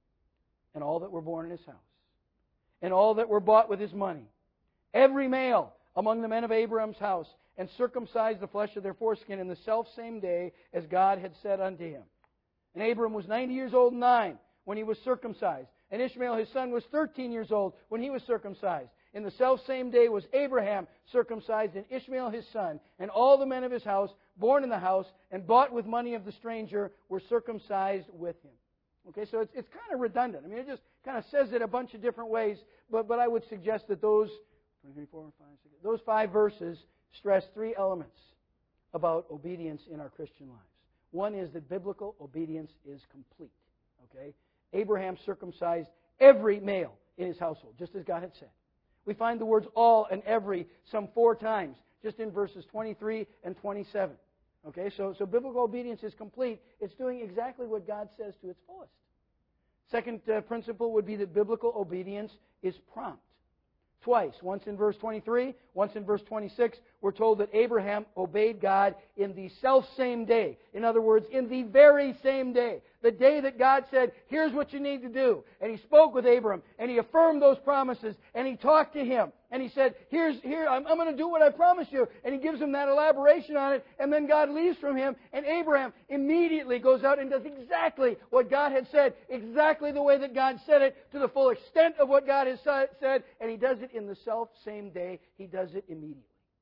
and all that were born in his house, and all that were bought with his money, every male among the men of Abraham's house, and circumcised the flesh of their foreskin in the selfsame day as God had said unto him. And Abram was ninety years old and nine when he was circumcised. And Ishmael his son was thirteen years old when he was circumcised. In the selfsame day was Abraham circumcised, and Ishmael his son, and all the men of his house, born in the house, and bought with money of the stranger, were circumcised with him. Okay, so it's, it's kind of redundant. I mean, it just kind of says it a bunch of different ways, but, but I would suggest that those, three, four, five, six, those five verses stress three elements about obedience in our Christian lives. One is that biblical obedience is complete. Okay, Abraham circumcised every male in his household, just as God had said. We find the words all and every some four times, just in verses twenty-three and twenty-seven. Okay, so, so biblical obedience is complete. It's doing exactly what God says to its fullest. Second uh, principle would be that biblical obedience is prompt. Twice, once in verse twenty-three, once in verse twenty-six, we're told that Abraham obeyed God in the selfsame day. In other words, in the very same day. The day that God said, here's what you need to do. And He spoke with Abram, and He affirmed those promises, and He talked to him. And He said, here's, here, I'm, I'm going to do what I promised you. And He gives him that elaboration on it, and then God leaves from him, and Abraham immediately goes out and does exactly what God had said, exactly the way that God said it, to the full extent of what God has said, and he does it in the self-same day. He does it immediately.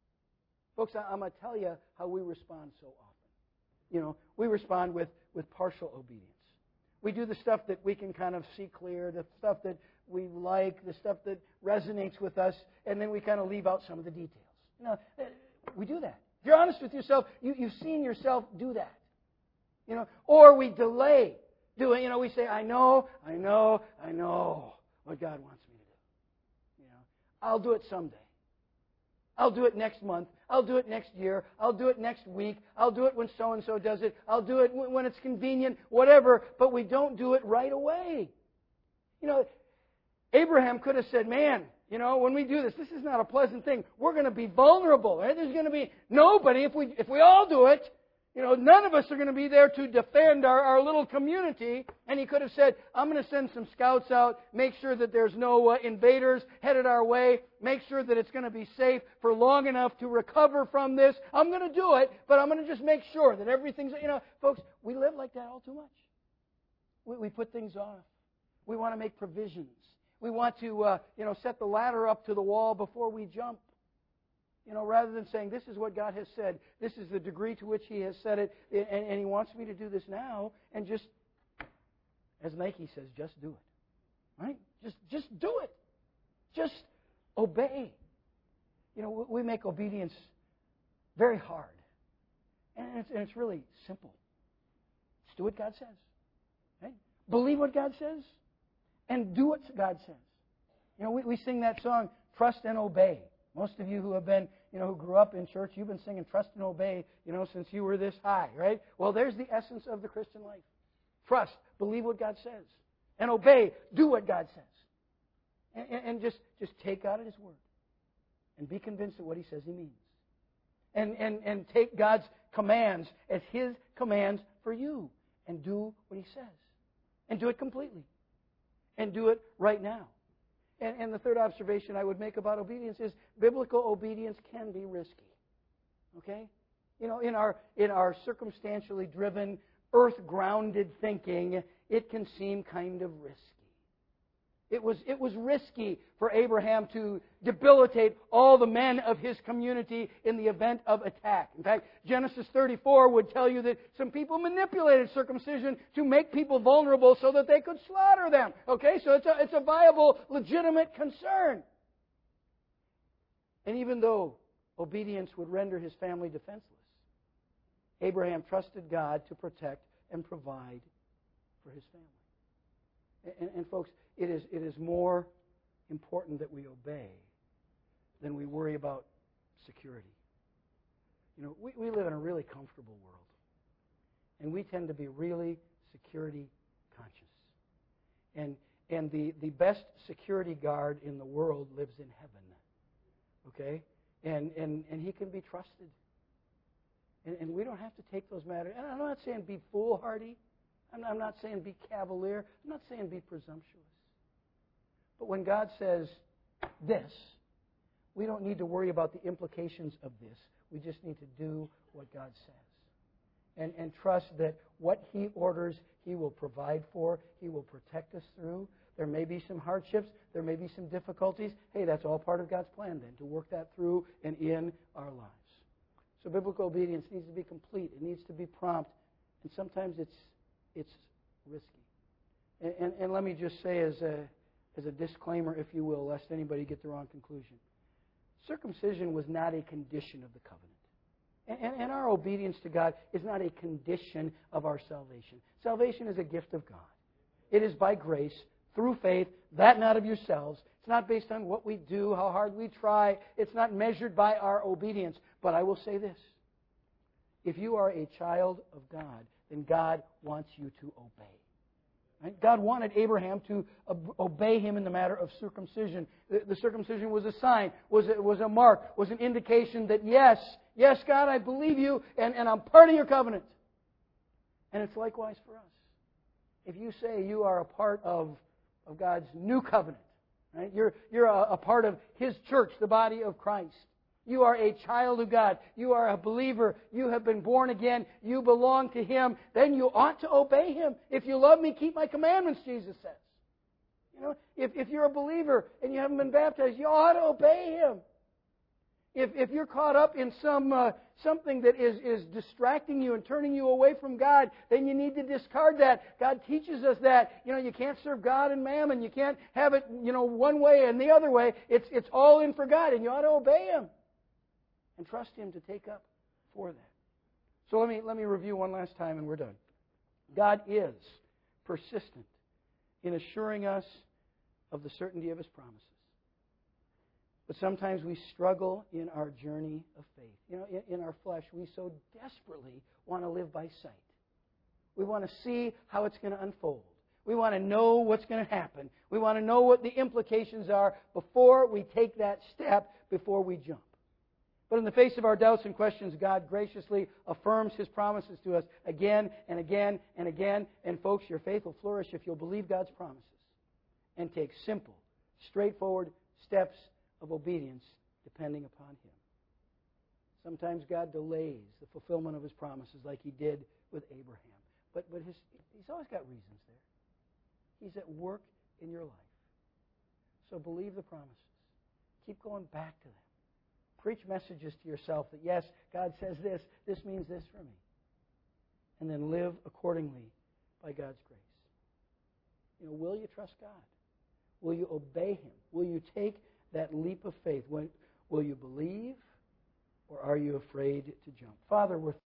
Folks, I'm going to tell you how we respond so often. You know, we respond with, with partial obedience. We do the stuff that we can kind of see clear, the stuff that we like, the stuff that resonates with us, and then we kind of leave out some of the details. You know, we do that. If you're honest with yourself, you, you've seen yourself do that. You know, or we delay Do it. You know, we say, I know, I know, I know what God wants me to do. You know, I'll do it someday. I'll do it next month. I'll do it next year. I'll do it next week. I'll do it when so-and-so does it. I'll do it when it's convenient, whatever. But we don't do it right away. You know, Abraham could have said, man, you know, when we do this, this is not a pleasant thing. We're going to be vulnerable. Right? There's going to be nobody. If we if we all do it, you know, none of us are going to be there to defend our, our little community. And he could have said, I'm going to send some scouts out, make sure that there's no uh, invaders headed our way, make sure that it's going to be safe for long enough to recover from this. I'm going to do it, but I'm going to just make sure that everything's, you know, folks, we live like that all too much. We, we put things off. We want to make provisions. We want to, uh, you know, set the ladder up to the wall before we jump. You know, rather than saying, this is what God has said, this is the degree to which He has said it, and, and He wants me to do this now, and just, as Nike says, just do it. Right? Just, just do it. Just obey. You know, we make obedience very hard. And it's, and it's really simple. Just do what God says. Right? Believe what God says, and do what God says. You know, we, we sing that song, Trust and Obey. Most of you who have been, you know, who grew up in church, you've been singing Trust and Obey, you know, since you were this high, right? Well, there's the essence of the Christian life. Trust, believe what God says. And obey, do what God says. And, and, and just, just take God at His word. And be convinced of what He says He means. And, and, and take God's commands as His commands for you. And do what He says. And do it completely. And do it right now. And, and the third observation I would make about obedience is biblical obedience can be risky. Okay? You know, in our in our circumstantially driven, earth-grounded thinking, it can seem kind of risky. It was, it was risky for Abraham to debilitate all the men of his community in the event of attack. In fact, Genesis thirty-four would tell you that some people manipulated circumcision to make people vulnerable so that they could slaughter them. Okay, so it's a, it's a viable, legitimate concern. And even though obedience would render his family defenseless, Abraham trusted God to protect and provide for his family. And, and folks, it is, it is more important that we obey than we worry about security. You know, we, we live in a really comfortable world. And we tend to be really security conscious. And, and the, the best security guard in the world lives in heaven. Okay? And, and, and he can be trusted. And, and we don't have to take those matters. And I'm not saying be foolhardy. I'm, I'm not saying be cavalier. I'm not saying be presumptuous. But when God says this, we don't need to worry about the implications of this. We just need to do what God says. And, and trust that what He orders, He will provide for. He will protect us through. There may be some hardships. There may be some difficulties. Hey, that's all part of God's plan then, to work that through and in our lives. So biblical obedience needs to be complete. It needs to be prompt. And sometimes it's it's risky. And, and, and let me just say as a, as a disclaimer, if you will, lest anybody get the wrong conclusion. Circumcision was not a condition of the covenant. And, and, and our obedience to God is not a condition of our salvation. Salvation is a gift of God. It is by grace, through faith, that not of yourselves. It's not based on what we do, how hard we try. It's not measured by our obedience. But I will say this. If you are a child of God, then God wants you to obey. Right? God wanted Abraham to obey Him in the matter of circumcision. The, the circumcision was a sign, was a, was a mark, was an indication that yes, yes, God, I believe you, and, and I'm part of your covenant. And it's likewise for us. If you say you are a part of, of God's new covenant, right? You're, you're a, a part of His church, the body of Christ. You are a child of God. You are a believer. You have been born again. You belong to Him. Then you ought to obey Him. If you love me, keep my commandments, Jesus says. You know, if, if you're a believer and you haven't been baptized, you ought to obey Him. If, if you're caught up in some uh, something that is, is distracting you and turning you away from God, then you need to discard that. God teaches us that. You know, you can't serve God and mammon. You can't have it, you know, one way and the other way. It's, it's all in for God, and you ought to obey Him. And trust Him to take up for that. So let me let me review one last time and we're done. God is persistent in assuring us of the certainty of His promises. But sometimes we struggle in our journey of faith. You know, in, in our flesh, we so desperately want to live by sight. We want to see how it's going to unfold. We want to know what's going to happen. We want to know what the implications are before we take that step, before we jump. But in the face of our doubts and questions, God graciously affirms His promises to us again and again and again. And folks, your faith will flourish if you'll believe God's promises and take simple, straightforward steps of obedience depending upon Him. Sometimes God delays the fulfillment of His promises like He did with Abraham. But, but his, He's always got reasons there. He's at work in your life. So believe the promises. Keep going back to them. Preach messages to yourself that, yes, God says this, this means this for me. And then live accordingly by God's grace. You know, will you trust God? Will you obey Him? Will you take that leap of faith? Will you believe, or are you afraid to jump? Father, we're